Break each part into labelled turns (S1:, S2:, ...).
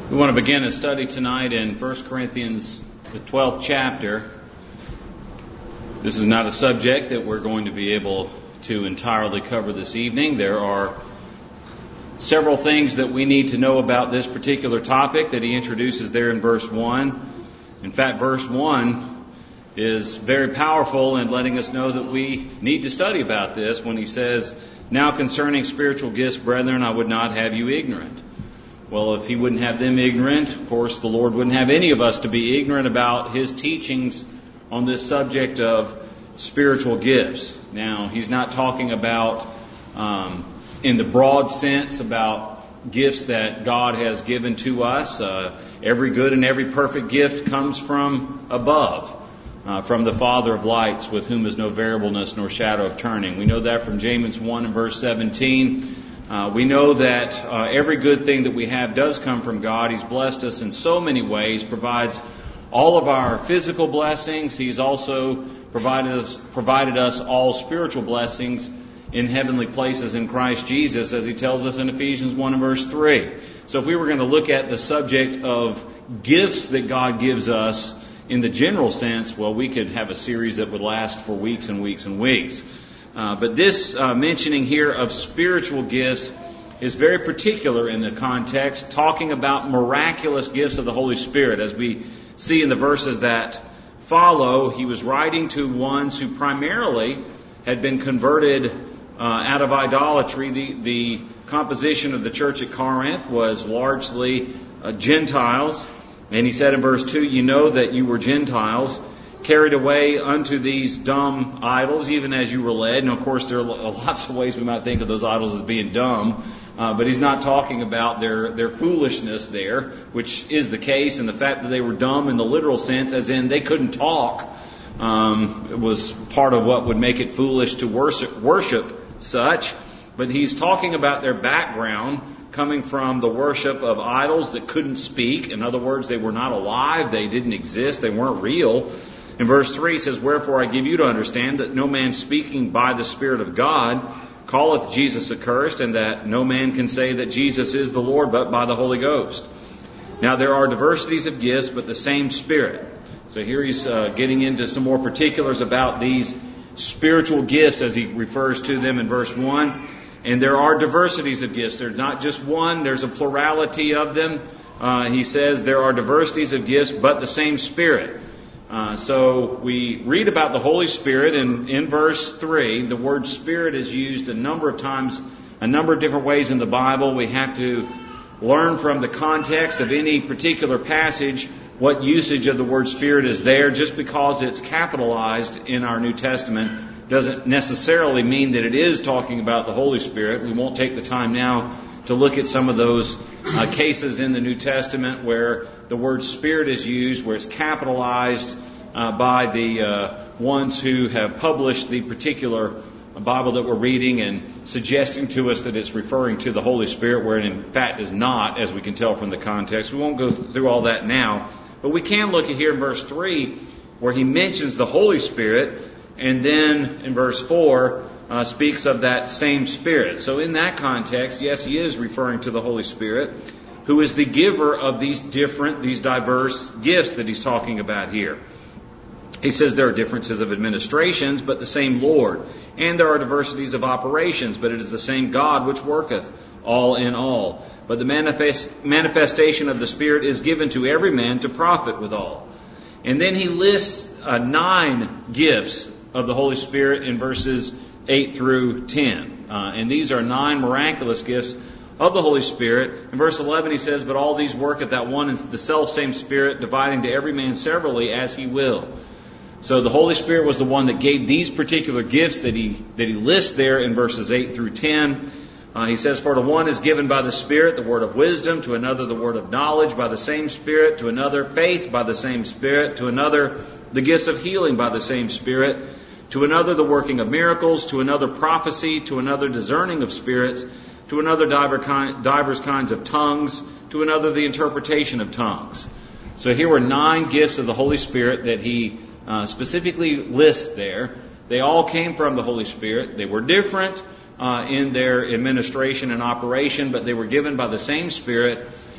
S1: We want to begin a study tonight in 1 Corinthians, the 12th chapter. This is not a subject that we're going to be able to entirely cover this evening. There are several things that we need to know about this particular topic that he introduces there in verse 1. In fact, verse 1 is very powerful in letting us know that we need to study about this when he says, "Now concerning spiritual gifts, brethren, I would not have you ignorant." Well, if he wouldn't have them ignorant, of course, the Lord wouldn't have any of us to be ignorant about his teachings on this subject of spiritual gifts. Now, he's not talking about, in the broad sense, about gifts that God has given to us. Every good and every perfect gift comes from above, from the Father of lights, with whom is no variableness nor shadow of turning. We know that from James 1 and verse 17. We know that every good thing that we have does come from God. He's blessed us in so many ways, provides all of our physical blessings. He's also provided us all spiritual blessings in heavenly places in Christ Jesus, as he tells us in Ephesians 1 and verse 3. So if we were going to look at the subject of gifts that God gives us in the general sense, well, we could have a series that would last for weeks and weeks and weeks. But this mentioning here of spiritual gifts is very particular in the context, talking about miraculous gifts of the Holy Spirit. As we see in the verses that follow, he was writing to ones who primarily had been converted out of idolatry. The composition of the church at Corinth was largely Gentiles. And he said in verse 2, "You know that you were Gentiles, carried away unto these dumb idols, even as you were led." And of course, there are lots of ways we might think of those idols as being dumb, but he's not talking about their foolishness there, which is the case, and the fact that they were dumb in the literal sense, as in they couldn't talk, it was part of what would make it foolish to worship such. But he's talking about their background coming from the worship of idols that couldn't speak. In other words, they were not alive, they didn't exist, they weren't real. In verse 3 he says, "Wherefore I give you to understand that no man speaking by the Spirit of God calleth Jesus accursed, and that no man can say that Jesus is the Lord but by the Holy Ghost. Now there are diversities of gifts, but the same Spirit." So here he's getting into some more particulars about these spiritual gifts as he refers to them in verse 1. And there are diversities of gifts. There's not just one, there's a plurality of them. He says there are diversities of gifts, but the same Spirit. So we read about the Holy Spirit, and in verse 3, the word Spirit is used a number of times, a number of different ways in the Bible. We have to learn from the context of any particular passage what usage of the word Spirit is there. Just because it's capitalized in our New Testament doesn't necessarily mean that it is talking about the Holy Spirit. We won't take the time now to look at some of those cases in the New Testament where the word Spirit is used, where it's capitalized by the ones who have published the particular Bible that we're reading, and suggesting to us that it's referring to the Holy Spirit, where it in fact is not, as we can tell from the context. We won't go through all that now, but we can look at here in verse 3 where he mentions the Holy Spirit, and then in verse 4 speaks of that same Spirit. So in that context, yes, he is referring to the Holy Spirit, who is the giver of these diverse gifts that he's talking about here. He says there are differences of administrations, but the same Lord. And there are diversities of operations, but it is the same God which worketh all in all. But the manifestation of the Spirit is given to every man to profit withal. And then he lists 9 gifts of the Holy Spirit in verses 8 through 10. And these are 9 miraculous gifts of the Holy Spirit. In verse 11 he says, "But all these work at that one and the self-same Spirit, dividing to every man severally as he will." So the Holy Spirit was the one that gave these particular gifts that he lists there in verses 8 through 10. He says, "For to one is given by the Spirit the word of wisdom, to another the word of knowledge by the same Spirit, to another faith by the same Spirit, to another the gifts of healing by the same Spirit, to another the working of miracles, to another prophecy, to another discerning of spirits, to another divers kinds of tongues, to another the interpretation of tongues." So here were 9 gifts of the Holy Spirit that he specifically lists there. They all came from the Holy Spirit. They were different in their administration and operation, but they were given by the same Spirit.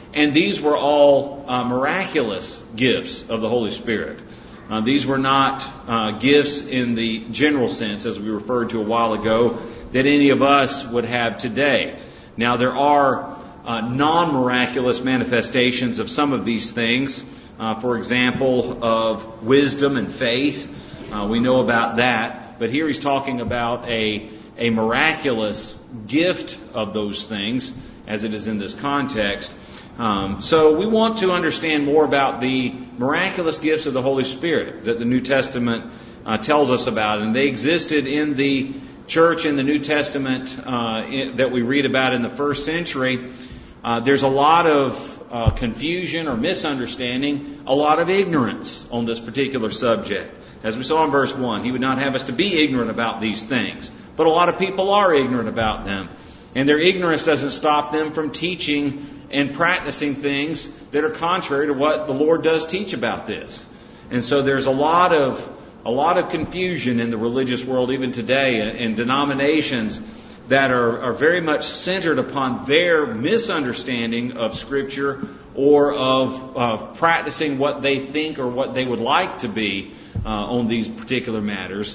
S1: And these were all miraculous gifts of the Holy Spirit. These were not gifts in the general sense, as we referred to a while ago, that any of us would have today. Now, there are non-miraculous manifestations of some of these things. For example, of wisdom and faith. We know about that. But here he's talking about a miraculous gift of those things, as it is in this context. So we want to understand more about the miraculous gifts of the Holy Spirit that the New Testament tells us about. And they existed in the church in the New Testament that we read about in the first century. There's a lot of confusion or misunderstanding, a lot of ignorance on this particular subject. As we saw in verse 1, he would not have us to be ignorant about these things. But a lot of people are ignorant about them. And their ignorance doesn't stop them from teaching and practicing things that are contrary to what the Lord does teach about this. And so there's a lot of confusion in the religious world even today, and denominations that are very much centered upon their misunderstanding of Scripture or of practicing what they think or what they would like to be on these particular matters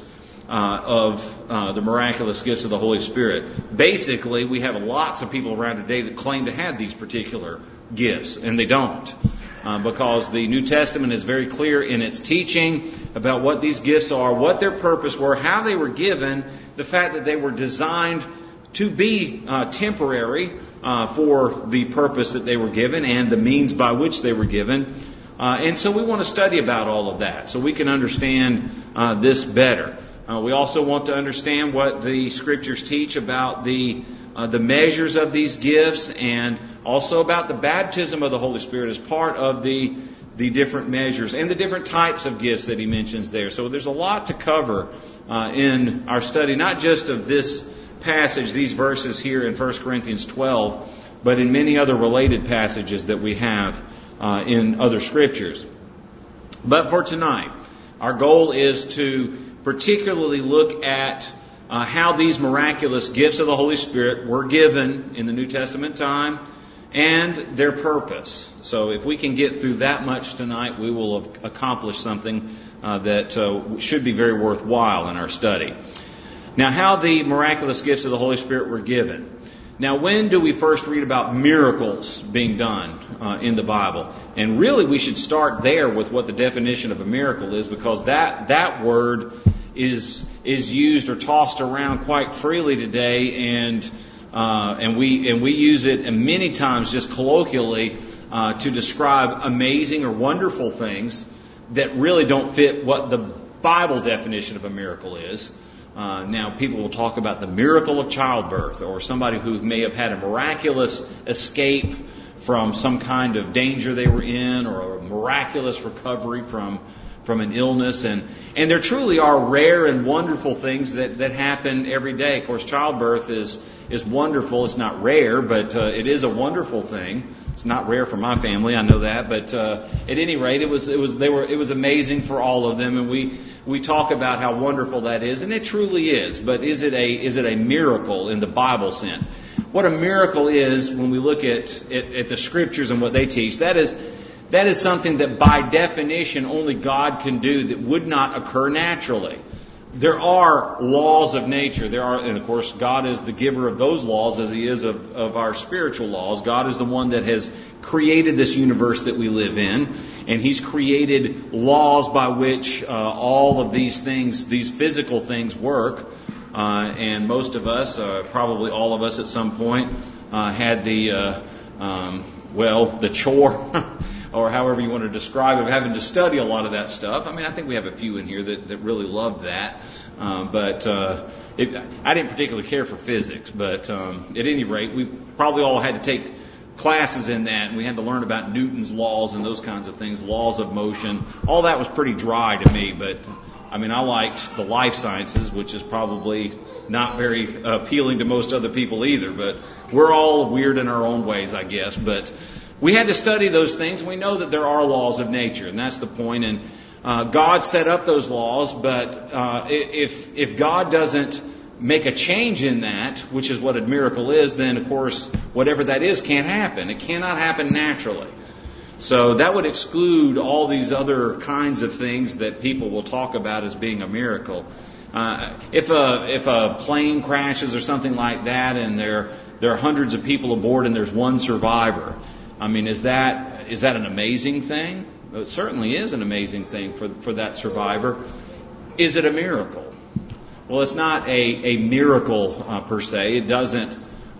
S1: of the miraculous gifts of the Holy Spirit. Basically, we have lots of people around today that claim to have these particular gifts, and they don't. Because the New Testament is very clear in its teaching about what these gifts are, what their purpose were, how they were given, the fact that they were designed to be temporary for the purpose that they were given and the means by which they were given. And so we want to study about all of that so we can understand this better. We also want to understand what the Scriptures teach about the measures of these gifts, and also about the baptism of the Holy Spirit as part of the different measures and the different types of gifts that he mentions there. So there's a lot to cover in our study, not just of this passage, these verses here in 1 Corinthians 12, but in many other related passages that we have in other Scriptures. But for tonight, our goal is to particularly look at how these miraculous gifts of the Holy Spirit were given in the New Testament time and their purpose. So if we can get through that much tonight, we will have accomplished something that should be very worthwhile in our study. Now, how the miraculous gifts of the Holy Spirit were given. Now, when do we first read about miracles being done in the Bible? And really, we should start there with what the definition of a miracle is, because that word is used or tossed around quite freely today, and we use it many times just colloquially to describe amazing or wonderful things that really don't fit what the Bible definition of a miracle is. Now, people will talk about the miracle of childbirth, or somebody who may have had a miraculous escape from some kind of danger they were in, or a miraculous recovery from an illness. And there truly are rare and wonderful things that happen every day. Of course, childbirth is wonderful. It's not rare, but it is a wonderful thing. It's not rare for my family, I know that, but at any rate, it was amazing for all of them, and we talk about how wonderful that is, and it truly is. But is it a miracle in the Bible sense? What a miracle is, when we look at the Scriptures and what they teach, that is something that by definition only God can do, that would not occur naturally. There are laws of nature. And of course, God is the giver of those laws as He is of our spiritual laws. God is the one that has created this universe that we live in, and He's created laws by which all of these things, these physical things, work. And most of us, probably all of us at some point, had the chore, or however you want to describe it, of having to study a lot of that stuff. I mean, I think we have a few in here that really loved that. But I didn't particularly care for physics. But at any rate, we probably all had to take classes in that, and we had to learn about Newton's laws and those kinds of things, laws of motion. All that was pretty dry to me, but I mean, I liked the life sciences, which is probably not very appealing to most other people either, but we're all weird in our own ways, I guess. But we had to study those things, and we know that there are laws of nature, and that's the point. And God set up those laws, but if God doesn't make a change in that, which is what a miracle is, then of course whatever that is can't happen. It cannot happen naturally. So that would exclude all these other kinds of things that people will talk about as being a miracle. If a plane crashes or something like that, and there are hundreds of people aboard and there's one survivor, I mean, is that an amazing thing? It certainly is an amazing thing for that survivor. Is it a miracle? Well, it's not a miracle per se. It doesn't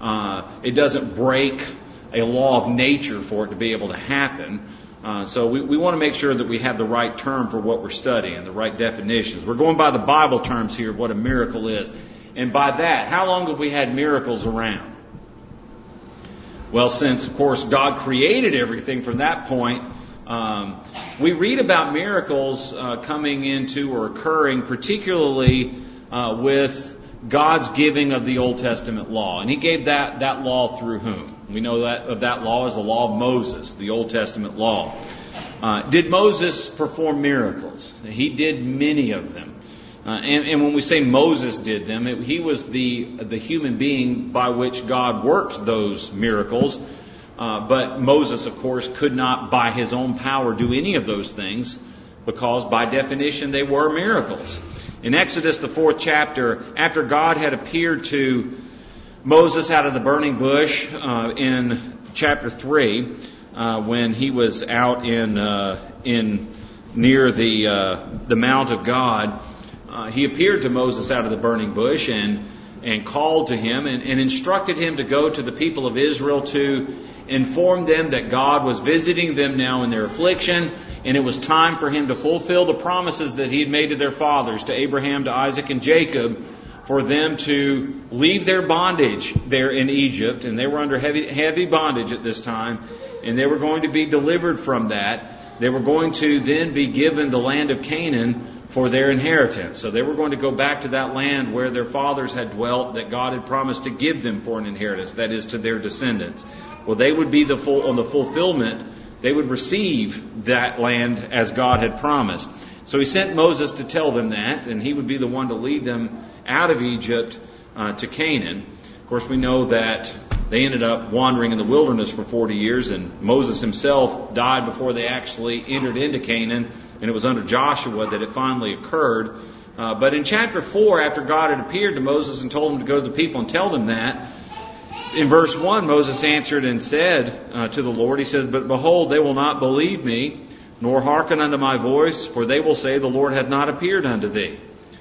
S1: break a law of nature for it to be able to happen. So we want to make sure that we have the right term for what we're studying, the right definitions. We're going by the Bible terms here of what a miracle is. And by that, how long have we had miracles around? Well, since, of course, God created everything from that point, we read about miracles coming into or occurring, particularly with God's giving of the Old Testament law. And He gave that law through whom? We know that of that law is the law of Moses, the Old Testament law. Did Moses perform miracles? He did many of them. And when we say Moses did them, he was the human being by which God worked those miracles. But Moses, of course, could not by his own power do any of those things, because by definition they were miracles. In Exodus, the 4th chapter, after God had appeared to Moses out of the burning bush in chapter 3, when he was out in near the Mount of God, He appeared to Moses out of the burning bush and called to him and instructed him to go to the people of Israel to inform them that God was visiting them now in their affliction, and it was time for him to fulfill the promises that he had made to their fathers, to Abraham, to Isaac, and Jacob, for them to leave their bondage there in Egypt. And they were under heavy bondage at this time, and they were going to be delivered from that. They were going to then be given the land of Canaan for their inheritance. So they were going to go back to that land where their fathers had dwelt, that God had promised to give them for an inheritance, that is, to their descendants. Well, they would be on the fulfillment. They would receive that land as God had promised. So he sent Moses to tell them that, and he would be the one to lead them out of Egypt to Canaan. Of course, we know that they ended up wandering in the wilderness for 40 years, and Moses himself died before they actually entered into Canaan, and it was under Joshua that it finally occurred. But in chapter 4, after God had appeared to Moses and told him to go to the people and tell them that, in verse 1, Moses answered and said to the Lord, he says, "But behold, they will not believe me, nor hearken unto my voice, for they will say, the Lord hath not appeared unto thee."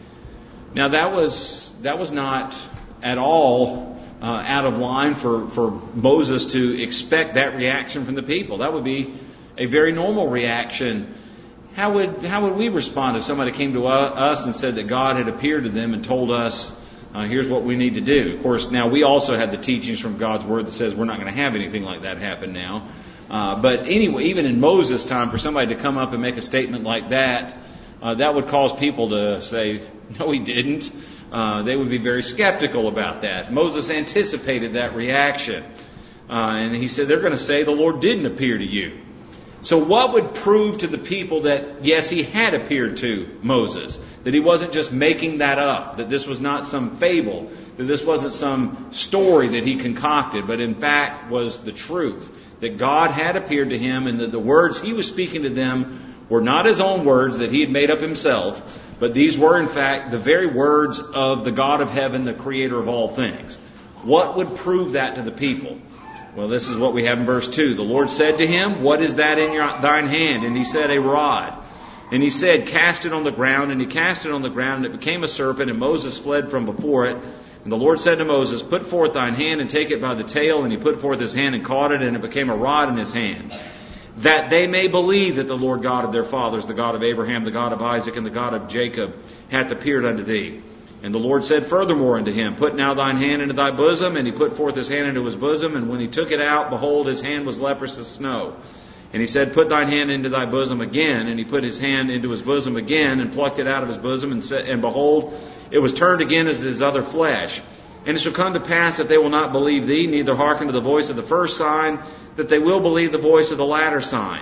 S1: Now that was not at all out of line for Moses to expect that reaction from the people. That would be a very normal reaction. How would we respond if somebody came to us and said that God had appeared to them and told us, here's what we need to do? Of course, now we also have the teachings from God's Word that says we're not going to have anything like that happen now. But anyway, even in Moses' time, for somebody to come up and make a statement like that, that would cause people to say, no, he didn't. They would be very skeptical about that. Moses anticipated that reaction. And he said, they're going to say the Lord didn't appear to you. So what would prove to the people that, yes, he had appeared to Moses, that he wasn't just making that up, that this was not some fable, that this wasn't some story that he concocted, but in fact was the truth, that God had appeared to him and that the words he was speaking to them were not his own words that he had made up himself, but these were in fact the very words of the God of heaven, the creator of all things. What would prove that to the people? Well, this is what we have in verse 2. The Lord said to him, "What is that in thine hand?" And he said, "A rod." And he said, "Cast it on the ground." And he cast it on the ground, and it became a serpent, and Moses fled from before it. And the Lord said to Moses, "Put forth thine hand and take it by the tail." And he put forth his hand and caught it, and it became a rod in his hand. That they may believe that the Lord God of their fathers, the God of Abraham, the God of Isaac, and the God of Jacob, hath appeared unto thee. And the Lord said furthermore unto him, "Put now thine hand into thy bosom." And he put forth his hand into his bosom, and when he took it out, behold, his hand was leprous as snow. And he said, "Put thine hand into thy bosom again." And he put his hand into his bosom again, and plucked it out of his bosom, and behold, it was turned again as his other flesh. And it shall come to pass that they will not believe thee, neither hearken to the voice of the first sign, that they will believe the voice of the latter sign.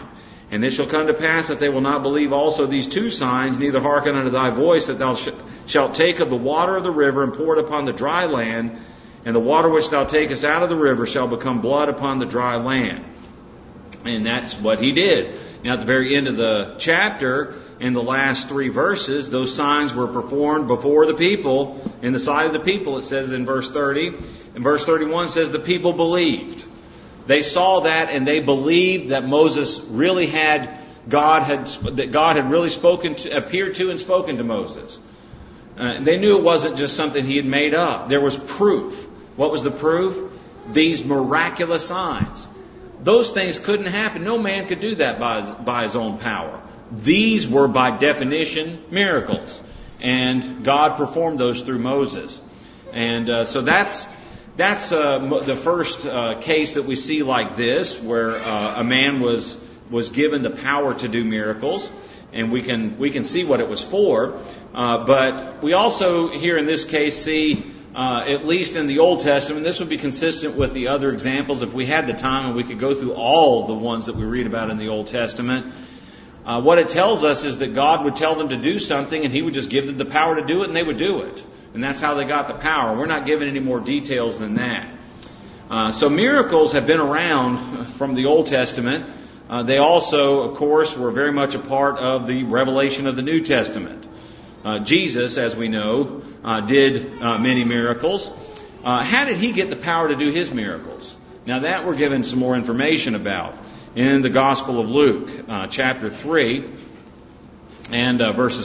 S1: And it shall come to pass that they will not believe also these two signs, neither hearken unto thy voice, that thou shalt take of the water of the river and pour it upon the dry land, and the water which thou takest out of the river shall become blood upon the dry land. And that's what he did. Now at the very end of the chapter, in the last 3 verses, those signs were performed before the people, in the sight of the people, it says in verse 30. And verse 31 says the people believed. They saw that and they believed that Moses really that God had really appeared to and spoken to Moses. They knew it wasn't just something he had made up. There was proof. What was the proof? These miraculous signs. Those things couldn't happen. No man could do that by his own power. These were by definition miracles. And God performed those through Moses. And so that's the first case that we see like this, where a man was given the power to do miracles, and we can see what it was for. But we also here in this case see, at least in the Old Testament, this would be consistent with the other examples. If we had the time and we could go through all the ones that we read about in the Old Testament, what it tells us is that God would tell them to do something and He would just give them the power to do it, and they would do it. And that's how they got the power. We're not given any more details than that. So miracles have been around from the Old Testament. They also, of course, were very much a part of the revelation of the New Testament. Jesus, as we know, did many miracles. How did He get the power to do His miracles? Now that we're given some more information about in the Gospel of Luke, chapter 3, and verses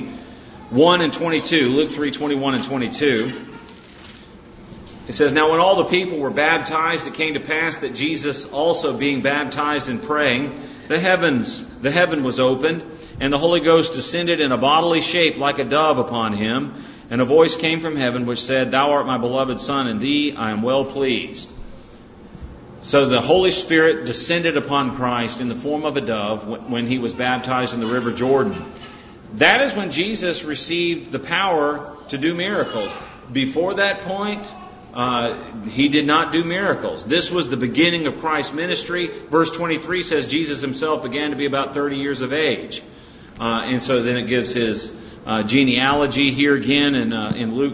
S1: 21 and 22. Luke 3, 21 and 22. It says, Now when all the people were baptized, it came to pass that Jesus also being baptized and praying, the heaven was opened, and the Holy Ghost descended in a bodily shape like a dove upon Him. And a voice came from heaven which said, Thou art my beloved Son, in Thee I am well pleased. So the Holy Spirit descended upon Christ in the form of a dove when He was baptized in the River Jordan. That is when Jesus received the power to do miracles. Before that point, He did not do miracles. This was the beginning of Christ's ministry. Verse 23 says Jesus Himself began to be about 30 years of age. And so then it gives His genealogy here again in Luke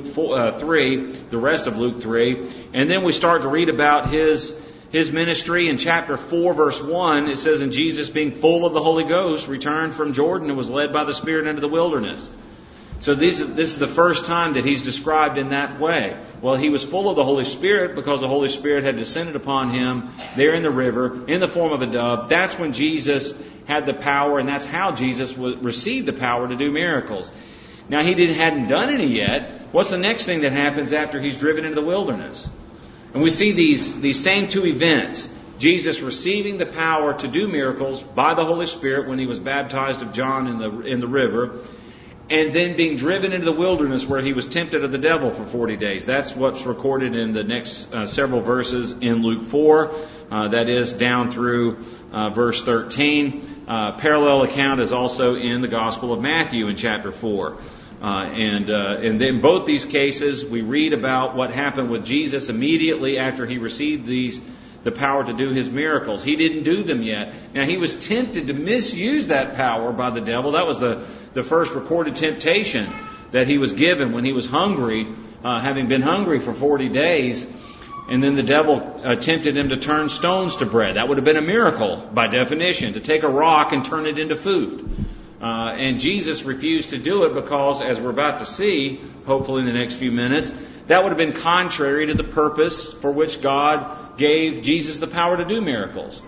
S1: 3, the rest of Luke 3. And then we start to read about His ministry in chapter 4, verse 1. It says, And Jesus, being full of the Holy Ghost, returned from Jordan and was led by the Spirit into the wilderness. So this is the first time that He's described in that way. Well, He was full of the Holy Spirit because the Holy Spirit had descended upon Him there in the river in the form of a dove. That's when Jesus had the power, and that's how Jesus received the power to do miracles. Now, He hadn't done any yet. What's the next thing that happens after He's driven into the wilderness? And we see these same two events. Jesus receiving the power to do miracles by the Holy Spirit when He was baptized of John in the river, and then being driven into the wilderness where He was tempted of the devil for 40 days. That's what's recorded in the next several verses in Luke 4. That is down through verse 13. Parallel account is also in the Gospel of Matthew in chapter 4. And in both these cases, we read about what happened with Jesus immediately after He received the power to do His miracles. He didn't do them yet. Now, He was tempted to misuse that power by the devil. That was the first recorded temptation that He was given when He was hungry, having been hungry for 40 days. And then the devil tempted Him to turn stones to bread. That would have been a miracle by definition, to take a rock and turn it into food. And Jesus refused to do it because, as we're about to see, hopefully in the next few minutes, that would have been contrary to the purpose for which God gave Jesus the power to do miracles.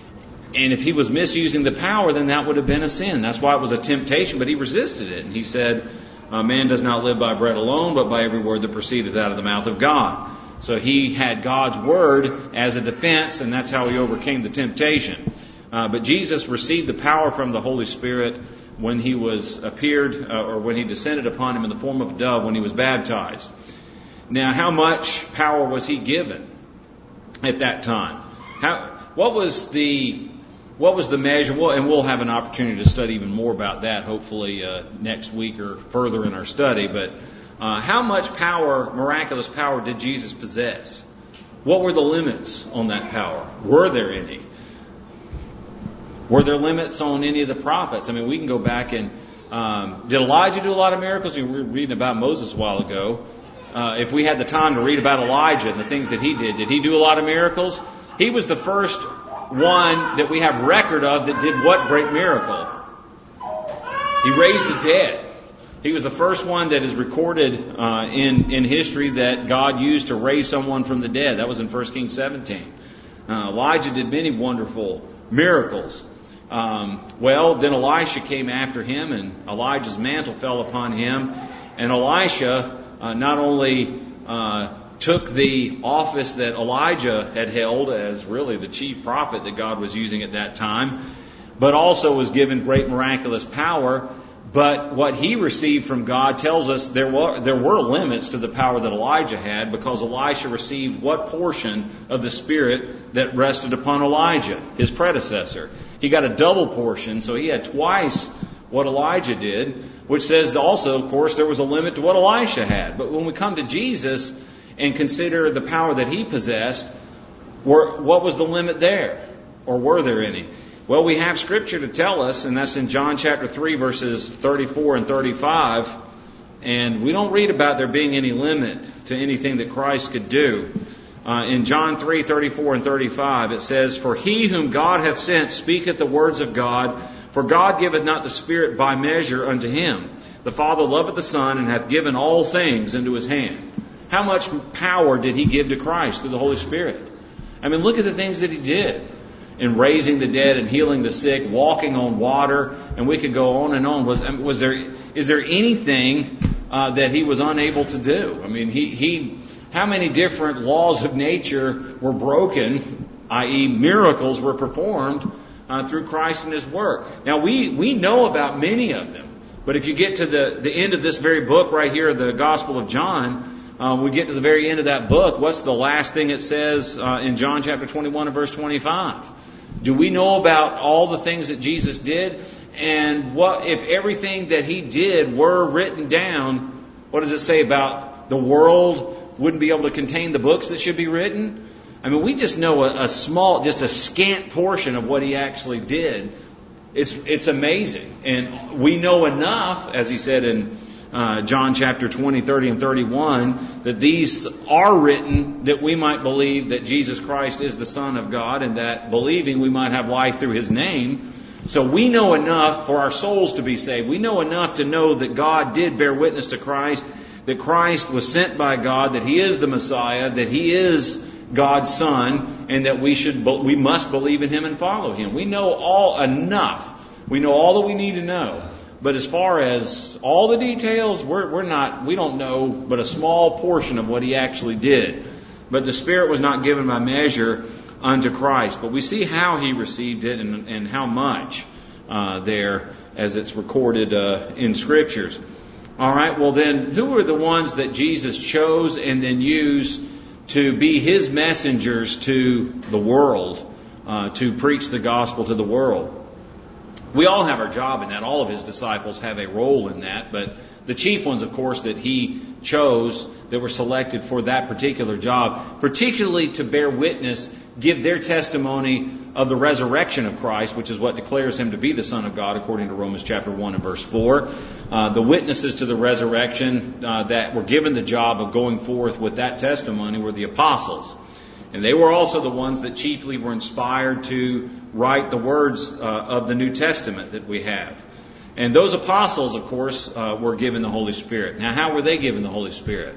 S1: And if He was misusing the power, then that would have been a sin. That's why it was a temptation, but He resisted it. And He said, Man does not live by bread alone, but by every word that proceedeth out of the mouth of God. So He had God's word as a defense, and that's how He overcame the temptation. But Jesus received the power from the Holy Spirit when He when He descended upon Him in the form of a dove when He was baptized. Now, how much power was He given at that time? What was the measure? And we'll have an opportunity to study even more about that, hopefully next week or further in our study. But how much power, miraculous power, did Jesus possess? What were the limits on that power? Were there any? Were there limits on any of the prophets? I mean, we can go back and did Elijah do a lot of miracles? We were reading about Moses a while ago. If we had the time to read about Elijah and the things that he did he do a lot of miracles? He was the first one that we have record of that did what great miracle? He raised the dead. He was the first one that is recorded in history that God used to raise someone from the dead. That was in 1 Kings 17. Elijah did many wonderful miracles. Then Elisha came after him, and Elijah's mantle fell upon him. And Elisha not only took the office that Elijah had held as really the chief prophet that God was using at that time, but also was given great miraculous power. But what he received from God tells us there were limits to the power that Elijah had, because Elisha received what portion of the Spirit that rested upon Elijah, his predecessor. He got a double portion, so he had twice what Elijah did, which says also, of course, there was a limit to what Elisha had. But when we come to Jesus and consider the power that he possessed, what was the limit there? Or were there any? Well, we have Scripture to tell us, and that's in John chapter 3, verses 34 and 35. And we don't read about there being any limit to anything that Christ could do. In John 3, 34 and 35, it says, "For he whom God hath sent speaketh the words of God, for God giveth not the Spirit by measure unto him. The Father loveth the Son, and hath given all things into his hand." How much power did he give to Christ through the Holy Spirit? I mean, look at the things that he did. In raising the dead and healing the sick, walking on water, and we could go on and on. Is there anything that he was unable to do? I mean, how many different laws of nature were broken, i.e. miracles were performed through Christ and his work? Now, we know about many of them, but if you get to the end of this very book right here, the Gospel of John, we get to the very end of that book, what's the last thing it says in John chapter 21 and verse 25? Do we know about all the things that Jesus did? And what if everything that he did were written down? What does it say about the world wouldn't be able to contain the books that should be written? I mean, we just know a scant portion of what he actually did. It's amazing. And we know enough, as he said in John chapter 20, 30, and 31, that these are written that we might believe that Jesus Christ is the Son of God, and that believing we might have life through his name. So we know enough for our souls to be saved. We know enough to know that God did bear witness to Christ, that Christ was sent by God, that he is the Messiah, that he is God's Son, and that we must believe in him and follow him. We know all enough. We know all that we need to know. But as far as all the details, we don't know but a small portion of what he actually did. But the Spirit was not given by measure unto Christ. But we see how he received it and how much there, as it's recorded in Scriptures. All right, well then, who were the ones that Jesus chose and then used to be his messengers to the world, to preach the gospel to the world? We all have our job in that. All of his disciples have a role in that. But the chief ones, of course, that he chose, that were selected for that particular job, particularly to bear witness, give their testimony of the resurrection of Christ, which is what declares him to be the Son of God, according to Romans chapter 1 and verse 4. The witnesses to the resurrection that were given the job of going forth with that testimony were the apostles. And they were also the ones that chiefly were inspired to write the words of the New Testament that we have. And those apostles, of course, were given the Holy Spirit. Now, how were they given the Holy Spirit?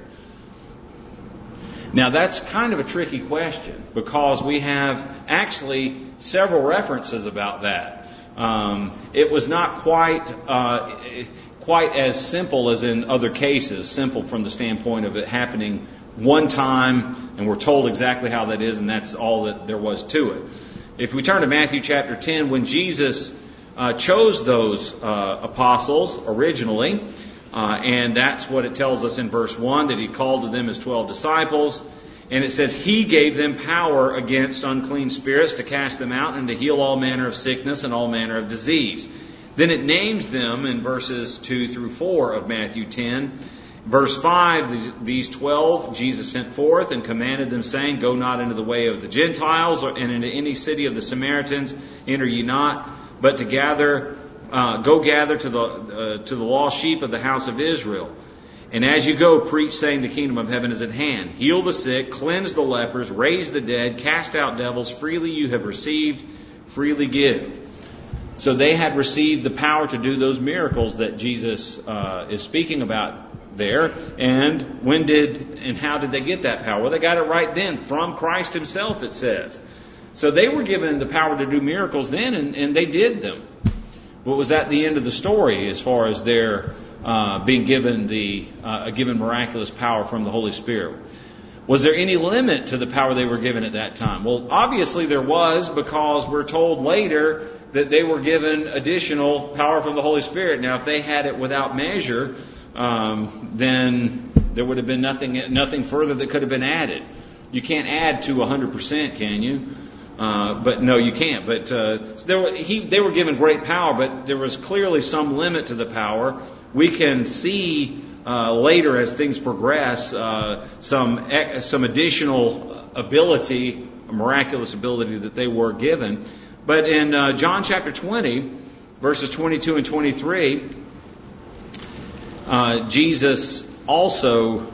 S1: Now, that's kind of a tricky question, because we have actually several references about that. It was not quite as simple as in other cases, simple from the standpoint of it happening one time, and we're told exactly how that is, and that's all that there was to it. If we turn to Matthew chapter 10, when Jesus chose those apostles originally, and that's what it tells us in verse 1, that he called to them his 12 disciples, and it says he gave them power against unclean spirits to cast them out and to heal all manner of sickness and all manner of disease. Then it names them in verses 2 through 4 of Matthew 10, Verse 5, these 12 Jesus sent forth and commanded them, saying, Go not into the way of the Gentiles, and into any city of the Samaritans enter ye not, but to go gather to the lost sheep of the house of Israel. And as you go, preach, saying, The kingdom of heaven is at hand. Heal the sick, cleanse the lepers, raise the dead, cast out devils. Freely you have received, freely give. So they had received the power to do those miracles that Jesus is speaking about there. And how did they get that power? Well, they got it right then from Christ himself, it says. So they were given the power to do miracles then, and they did them. What was at the end of the story as far as their being given given miraculous power from the Holy Spirit? Was there any limit to the power they were given at that time? Well, obviously there was, because we're told later that they were given additional power from the Holy Spirit. Now, if they had it without measure, then there would have been nothing further that could have been added. You can't add to 100%, can you? But no, you can't. But they were given great power, but there was clearly some limit to the power. We can see later, as things progress, some additional ability, miraculous ability that they were given. But in John chapter 20, verses 22 and 23, Jesus also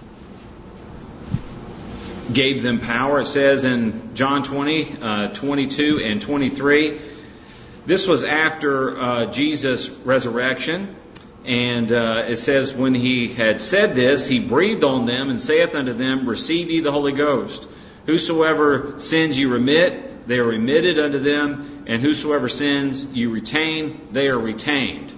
S1: gave them power. It says in John 20, 22 and 23, this was after Jesus' resurrection. And it says, when he had said this, he breathed on them and saith unto them, Receive ye the Holy Ghost. Whosoever sins ye remit, they are remitted unto them. And whosoever sins ye retain, they are retained.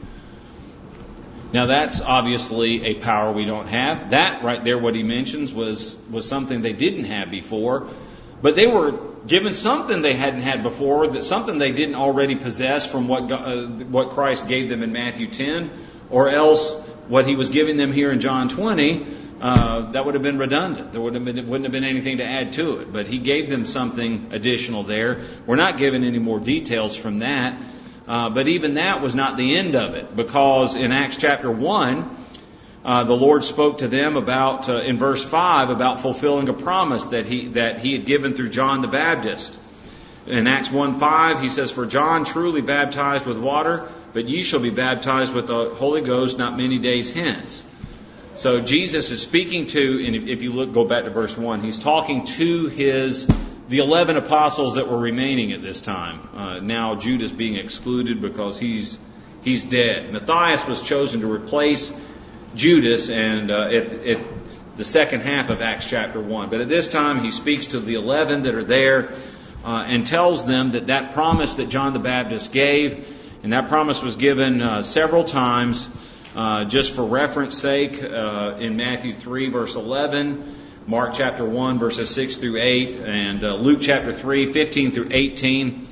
S1: Now that's obviously a power we don't have. That right there, what he mentions, was something they didn't have before. But they were given something they hadn't had before, that something they didn't already possess from what Christ gave them in Matthew 10, or else what he was giving them here in John 20, that would have been redundant. There wouldn't have been anything to add to it. But he gave them something additional there. We're not given any more details from that. But even that was not the end of it, because in Acts chapter 1, the Lord spoke to them about, in verse 5, about fulfilling a promise that he had given through John the Baptist. In Acts 1:5, he says, For John truly baptized with water, but ye shall be baptized with the Holy Ghost not many days hence. So Jesus is speaking to, and if you go back to verse 1, he's talking to the 11 apostles that were remaining at this time. Now Judas being excluded because he's dead. Matthias was chosen to replace Judas and at the second half of Acts chapter 1. But at this time he speaks to the 11 that are there and tells them that promise that John the Baptist gave, and that promise was given several times, just for reference sake, in Matthew 3 verse 11, Mark chapter 1 verses 6 through 8, and Luke chapter 3, 15 through 18.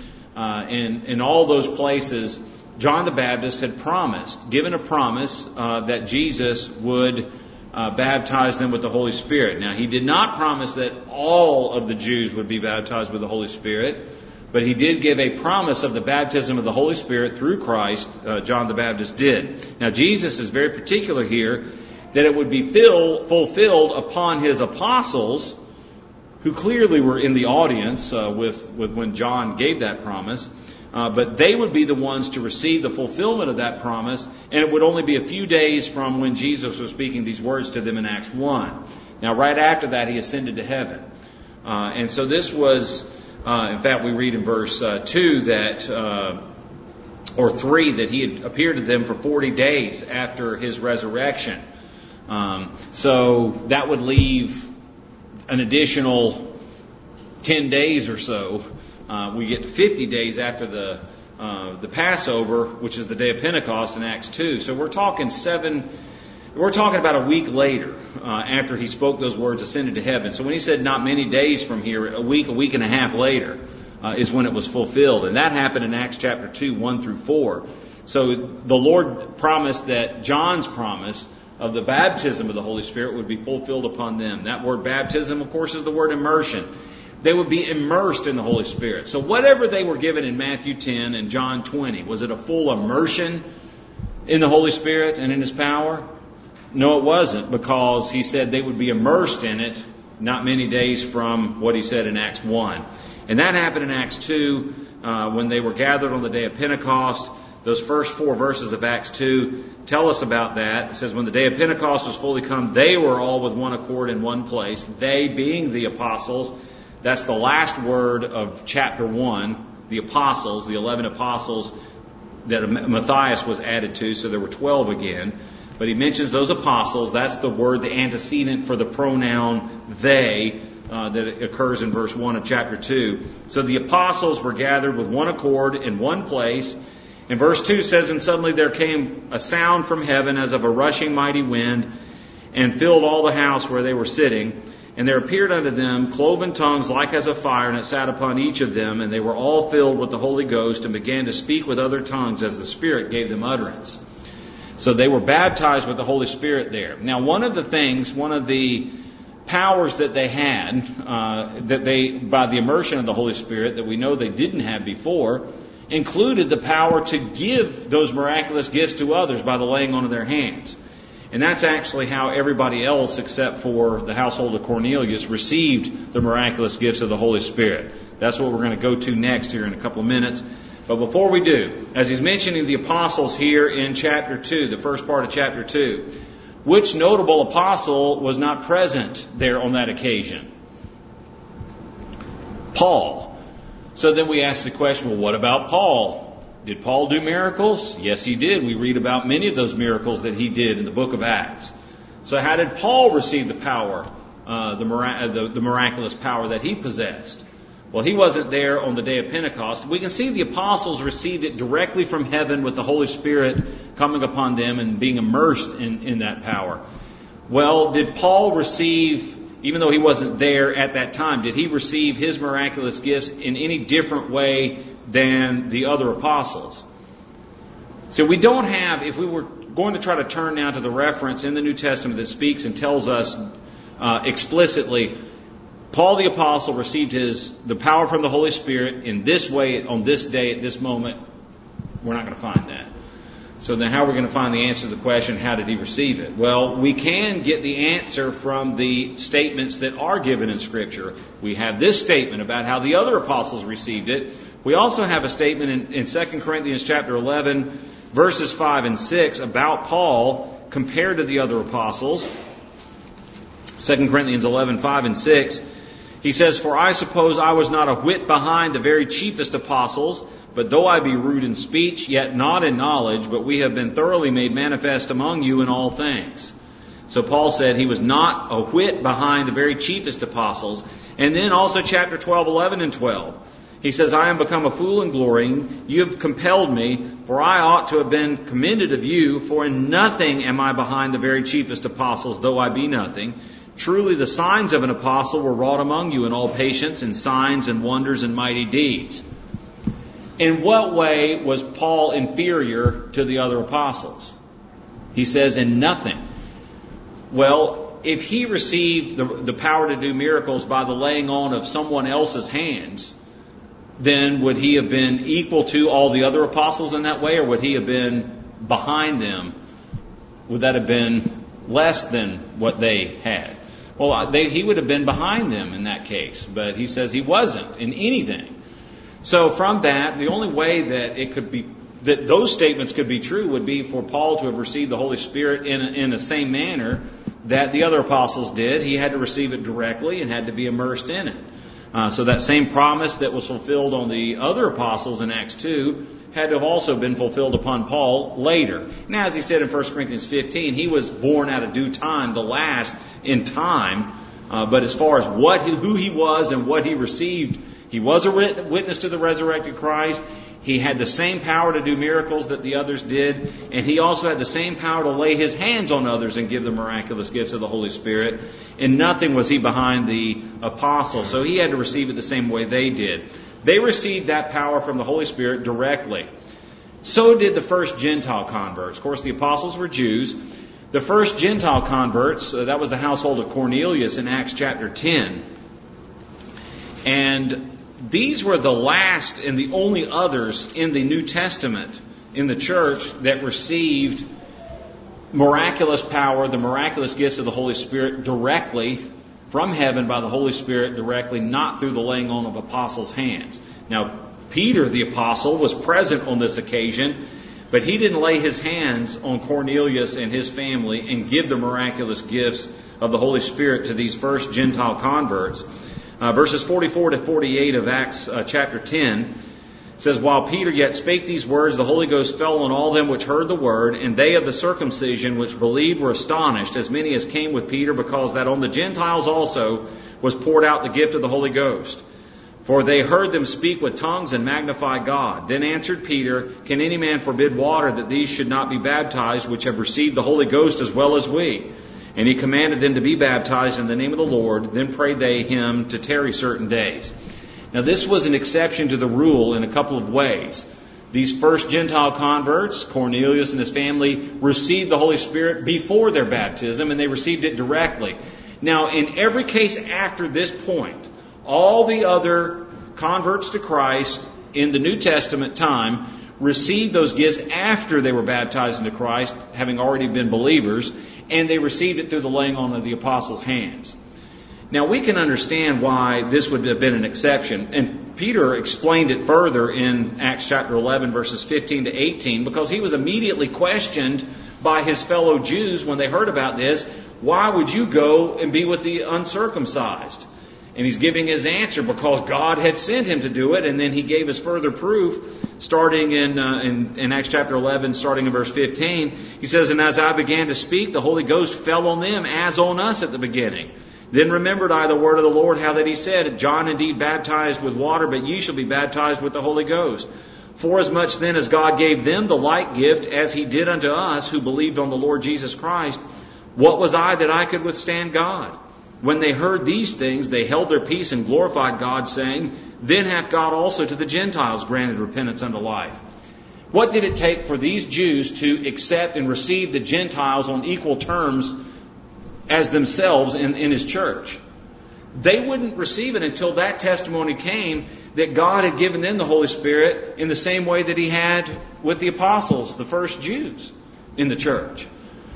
S1: In all those places, John the Baptist had given a promise that Jesus would baptize them with the Holy Spirit. Now, he did not promise that all of the Jews would be baptized with the Holy Spirit, but he did give a promise of the baptism of the Holy Spirit through Christ. John the Baptist did. Now, Jesus is very particular here that it would be fulfilled upon his apostles, who clearly were in the audience with when John gave that promise. But they would be the ones to receive the fulfillment of that promise, and it would only be a few days from when Jesus was speaking these words to them in Acts 1. Now, right after that, he ascended to heaven. And so this was, in fact, we read in verse 2 that, or 3, that he had appeared to them for 40 days after his resurrection. So that would leave an additional 10 days or so. We get to 50 days after the Passover, which is the day of Pentecost in Acts 2. So we're talking about a week later, after he spoke those words, ascended to heaven. So when he said not many days from here, a week and a half later, is when it was fulfilled. And that happened in Acts chapter 2, 1 through 4. So the Lord promised that John's promise of the baptism of the Holy Spirit would be fulfilled upon them. That word baptism, of course, is the word immersion. They would be immersed in the Holy Spirit. So whatever they were given in Matthew 10 and John 20, was it a full immersion in the Holy Spirit and in His power? No, it wasn't, because he said they would be immersed in it not many days from what he said in Acts 1. And that happened in Acts 2 when they were gathered on the day of Pentecost. Those first 4 verses of Acts 2 tell us about that. It says, when the day of Pentecost was fully come, they were all with one accord in one place. They being the apostles. That's the last word of chapter 1. The apostles, the 11 apostles that Matthias was added to. So there were 12 again. But he mentions those apostles. That's the word, the antecedent for the pronoun they that occurs in verse 1 of chapter 2. So the apostles were gathered with one accord in one place. And verse 2 says, and suddenly there came a sound from heaven as of a rushing mighty wind, and filled all the house where they were sitting. And there appeared unto them cloven tongues like as of fire, and it sat upon each of them. And they were all filled with the Holy Ghost, and began to speak with other tongues as the Spirit gave them utterance. So they were baptized with the Holy Spirit there. Now, one of the powers that they had, by the immersion of the Holy Spirit, that we know they didn't have before, included the power to give those miraculous gifts to others by the laying on of their hands. And that's actually how everybody else, except for the household of Cornelius, received the miraculous gifts of the Holy Spirit. That's what we're going to go to next here in a couple of minutes. But before we do, as he's mentioning the apostles here in chapter 2, the first part of chapter 2, which notable apostle was not present there on that occasion? Paul. So then we ask the question, well, what about Paul? Did Paul do miracles? Yes, he did. We read about many of those miracles that he did in the book of Acts. So how did Paul receive the power, the miraculous power that he possessed? Well, he wasn't there on the day of Pentecost. We can see the apostles received it directly from heaven with the Holy Spirit coming upon them and being immersed in that power. Well, did Paul receive, even though he wasn't there at that time, did he receive his miraculous gifts in any different way than the other apostles? So we don't have, if we were going to try to turn now to the reference in the New Testament that speaks and tells us explicitly, Paul the Apostle received the power from the Holy Spirit in this way, on this day, at this moment. We're not going to find that. So then how are we going to find the answer to the question, how did he receive it? Well, we can get the answer from the statements that are given in Scripture. We have this statement about how the other apostles received it. We also have a statement in 2 Corinthians chapter 11, verses 5 and 6 about Paul compared to the other apostles. 2 Corinthians 11, 5 and 6. He says, for I suppose I was not a whit behind the very chiefest apostles, but though I be rude in speech, yet not in knowledge, but we have been thoroughly made manifest among you in all things. So Paul said he was not a whit behind the very chiefest apostles. And then also chapter 12, 11 and 12. He says, I am become a fool in glorying. You have compelled me, for I ought to have been commended of you, for in nothing am I behind the very chiefest apostles, though I be nothing. Truly the signs of an apostle were wrought among you in all patience and signs and wonders and mighty deeds. In what way was Paul inferior to the other apostles? He says in nothing. Well, if he received the power to do miracles by the laying on of someone else's hands, then would he have been equal to all the other apostles in that way, or would he have been behind them? Would that have been less than what they had? Well, he would have been behind them in that case, but he says he wasn't in anything. So from that, the only way that those statements could be true would be for Paul to have received the Holy Spirit in the same manner that the other apostles did. He had to receive it directly and had to be immersed in it. So that same promise that was fulfilled on the other apostles in Acts 2 had to have also been fulfilled upon Paul later. Now, as he said in 1 Corinthians 15, he was born out of due time, the last in time. But as far as who he was and what he received, he was a witness to the resurrected Christ. He had the same power to do miracles that the others did. And he also had the same power to lay his hands on others and give the miraculous gifts of the Holy Spirit. In nothing was he behind the apostles. So he had to receive it the same way they did. They received that power from the Holy Spirit directly. So did the first Gentile converts. Of course, the apostles were Jews. The first Gentile converts, that was the household of Cornelius in Acts chapter 10. And these were the last and the only others in the New Testament in the church that received miraculous power, the miraculous gifts of the Holy Spirit directly from heaven by the Holy Spirit directly, not through the laying on of apostles' hands. Now, Peter the apostle was present on this occasion, but he didn't lay his hands on Cornelius and his family and give the miraculous gifts of the Holy Spirit to these first Gentile converts. Verses 44 to 48 of Acts chapter 10 says, "While Peter yet spake these words, the Holy Ghost fell on all them which heard the word, and they of the circumcision which believed were astonished, as many as came with Peter, because that on the Gentiles also was poured out the gift of the Holy Ghost. For they heard them speak with tongues and magnify God. Then answered Peter, Can any man forbid water that these should not be baptized, which have received the Holy Ghost as well as we? And he commanded them to be baptized in the name of the Lord. Then prayed they him to tarry certain days." Now this was an exception to the rule in a couple of ways. These first Gentile converts, Cornelius and his family, received the Holy Spirit before their baptism, and they received it directly. Now, in every case after this point, all the other converts to Christ in the New Testament time received those gifts after they were baptized into Christ, having already been believers, and they received it through the laying on of the apostles' hands. Now, we can understand why this would have been an exception, and Peter explained it further in Acts chapter 11, verses 15 to 18, because he was immediately questioned by his fellow Jews when they heard about this. Why would you go and be with the uncircumcised? And he's giving his answer because God had sent him to do it, and then he gave us further proof starting in Acts chapter 11, starting in verse 15. He says, "And as I began to speak, the Holy Ghost fell on them as on us at the beginning. Then remembered I the word of the Lord, how that he said, John indeed baptized with water, but ye shall be baptized with the Holy Ghost. Forasmuch then as God gave them the like gift as he did unto us who believed on the Lord Jesus Christ, what was I that I could withstand God? When they heard these things, they held their peace and glorified God, saying, Then hath God also to the Gentiles granted repentance unto life." What did it take for these Jews to accept and receive the Gentiles on equal terms as themselves in his church? They wouldn't receive it until that testimony came that God had given them the Holy Spirit in the same way that he had with the apostles, the first Jews in the church.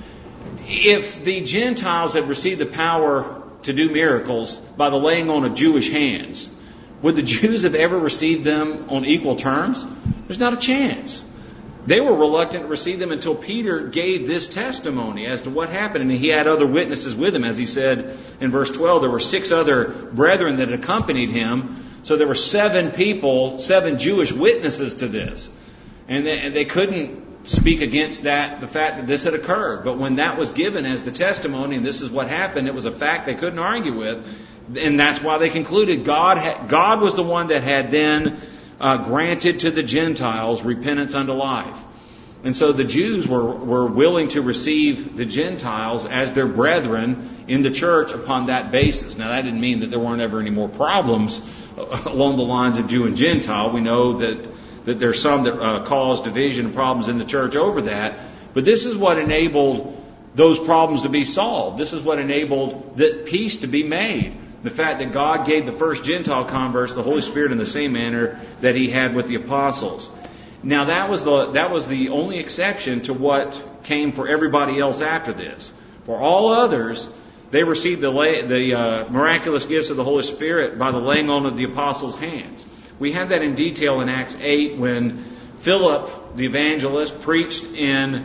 S1: If the Gentiles had received the power to do miracles by the laying on of Jewish hands, would the Jews have ever received them on equal terms? There's not a chance. They were reluctant to receive them until Peter gave this testimony as to what happened. And he had other witnesses with him. As he said in verse 12, there were 6 other brethren that accompanied him. So there were 7 people, 7 Jewish witnesses to this. And they couldn't speak against that, the fact that this had occurred. But when that was given as the testimony, and this is what happened, it was a fact they couldn't argue with. And that's why they concluded God was the one that had then granted to the Gentiles repentance unto life. And so the Jews were willing to receive the Gentiles as their brethren in the church upon that basis. Now, that didn't mean that there weren't ever any more problems along the lines of Jew and Gentile. We know that there's some that cause division and problems in the church over that. But this is what enabled those problems to be solved. This is what enabled the peace to be made. The fact that God gave the first Gentile converts the Holy Spirit in the same manner that he had with the apostles. Now that was the only exception to what came for everybody else after this. For all others, they received the miraculous gifts of the Holy Spirit by the laying on of the apostles' hands. We have that in detail in Acts 8 when Philip, the evangelist, preached in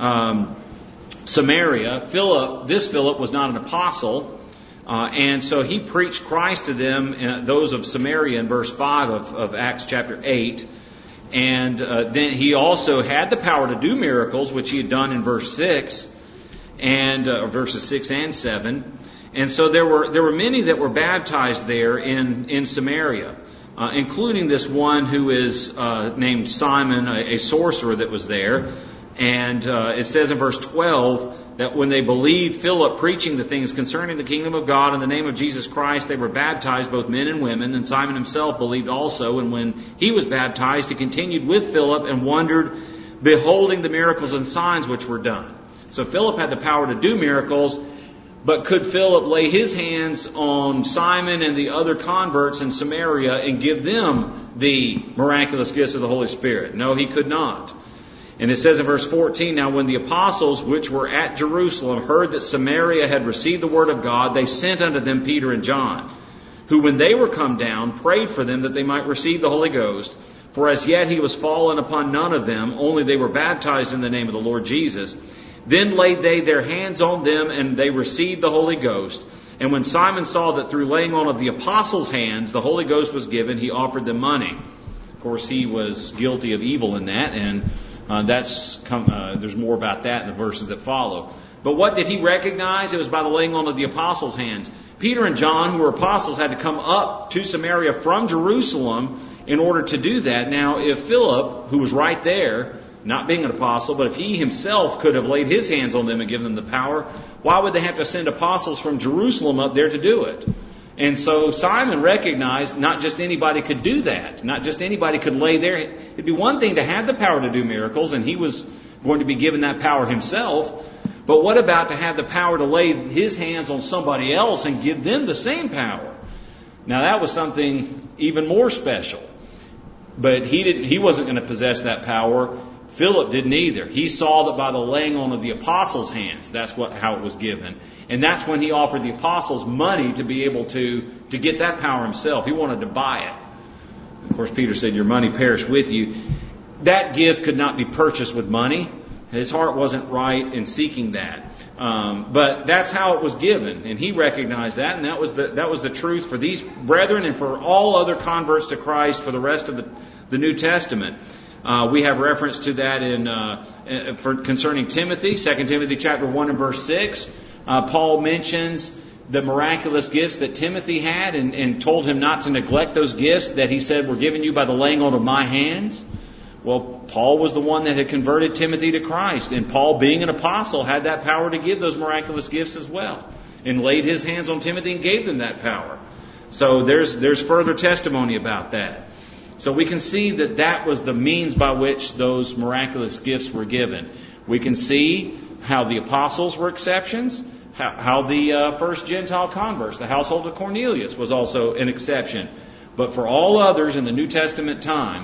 S1: Samaria. This Philip was not an apostle, and so he preached Christ to them, those of Samaria, in verse 5 of Acts chapter 8. And then he also had the power to do miracles, which he had done in verse 6, and verses 6 and 7. And so there were many that were baptized there in Samaria, including this one who is named Simon, a sorcerer that was there. And it says in verse 12 that when they believed Philip preaching the things concerning the kingdom of God in the name of Jesus Christ, they were baptized, both men and women. And Simon himself believed also. And when he was baptized, he continued with Philip and wondered, beholding the miracles and signs which were done. So Philip had the power to do miracles, but could Philip lay his hands on Simon and the other converts in Samaria and give them the miraculous gifts of the Holy Spirit? No, he could not. And it says in verse 14, "Now when the apostles which were at Jerusalem heard that Samaria had received the word of God, they sent unto them Peter and John, who when they were come down, prayed for them that they might receive the Holy Ghost. For as yet he was fallen upon none of them, only they were baptized in the name of the Lord Jesus. Then laid they their hands on them, and they received the Holy Ghost. And when Simon saw that through laying on of the apostles' hands the Holy Ghost was given, he offered them money." Of course, he was guilty of evil in that, and there's more about that in the verses that follow. But what did he recognize? It was by the laying on of the apostles' hands. Peter and John, who were apostles, had to come up to Samaria from Jerusalem in order to do that. Now, if Philip, who was right there, not being an apostle, but if he himself could have laid his hands on them and given them the power, why would they have to send apostles from Jerusalem up there to do it? And so Simon recognized not just anybody could do that. Not just anybody could lay there. It'd be one thing to have the power to do miracles, and he was going to be given that power himself. But what about to have the power to lay his hands on somebody else and give them the same power? Now that was something even more special. But he wasn't going to possess that power. Philip didn't either. He saw that by the laying on of the apostles' hands, that's how it was given. And that's when he offered the apostles money to be able to get that power himself. He wanted to buy it. Of course, Peter said, "Your money perish with you." That gift could not be purchased with money. His heart wasn't right in seeking that. But that's how it was given. And he recognized that, and that was the truth for these brethren and for all other converts to Christ for the rest of the New Testament. We have reference to that concerning Timothy, 2 Timothy chapter 1 and verse 6. Paul mentions the miraculous gifts that Timothy had and told him not to neglect those gifts that he said were given you by the laying on of my hands. Well, Paul was the one that had converted Timothy to Christ, and Paul, being an apostle, had that power to give those miraculous gifts as well, and laid his hands on Timothy and gave them that power. So there's further testimony about that. So we can see that was the means by which those miraculous gifts were given. We can see how the apostles were exceptions, how the first Gentile converts, the household of Cornelius, was also an exception. But for all others in the New Testament time,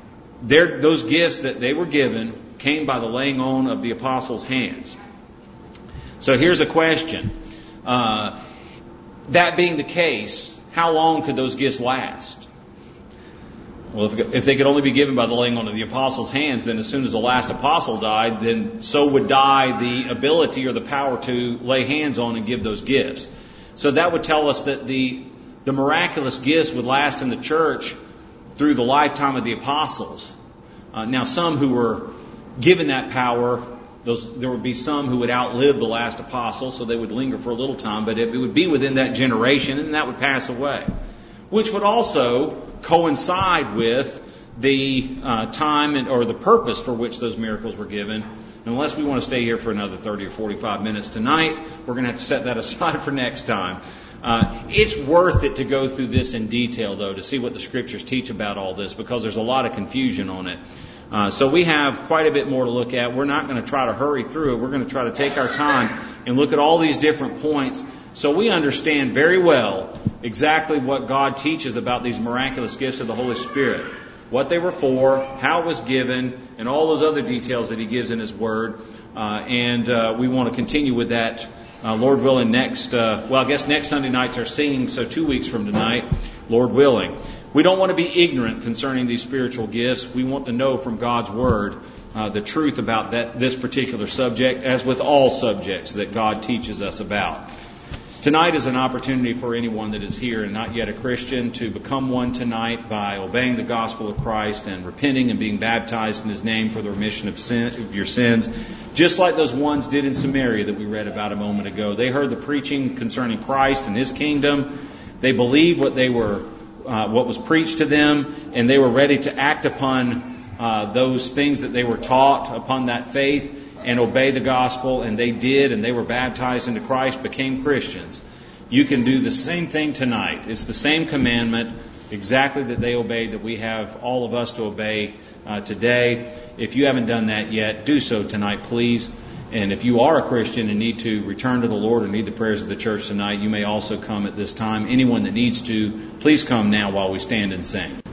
S1: those gifts that they were given came by the laying on of the apostles' hands. So here's a question. That being the case, how long could those gifts last? Well, if they could only be given by the laying on of the apostles' hands, then as soon as the last apostle died, then so would die the ability or the power to lay hands on and give those gifts. So that would tell us that the miraculous gifts would last in the church through the lifetime of the apostles. Now, some who were given that power, there would be some who would outlive the last apostle, so they would linger for a little time, but it would be within that generation, and that would pass away. Which would also coincide with the time or the purpose for which those miracles were given. And unless we want to stay here for another 30 or 45 minutes tonight, we're going to have to set that aside for next time. It's worth it to go through this in detail, though, to see what the Scriptures teach about all this, because there's a lot of confusion on it. So we have quite a bit more to look at. We're not going to try to hurry through it. We're going to try to take our time and look at all these different points so we understand very well exactly what God teaches about these miraculous gifts of the Holy Spirit, what they were for, how it was given, and all those other details that He gives in His Word. And we want to continue with that, Lord willing, next Sunday night's our singing, so 2 weeks from tonight, Lord willing. We don't want to be ignorant concerning these spiritual gifts. We want to know from God's Word the truth about this particular subject, as with all subjects that God teaches us about. Tonight is an opportunity for anyone that is here and not yet a Christian to become one tonight by obeying the gospel of Christ and repenting and being baptized in His name for the remission of your sins, just like those ones did in Samaria that we read about a moment ago. They heard the preaching concerning Christ and His kingdom. They believed what was preached to them, and they were ready to act upon those things that they were taught, upon that faith, and obey the gospel, and they did, and they were baptized into Christ, became Christians. You can do the same thing tonight. It's the same commandment exactly that they obeyed that we have all of us to obey today. If you haven't done that yet, do so tonight, please. And if you are a Christian and need to return to the Lord or need the prayers of the church tonight, you may also come at this time. Anyone that needs to, please come now while we stand and sing.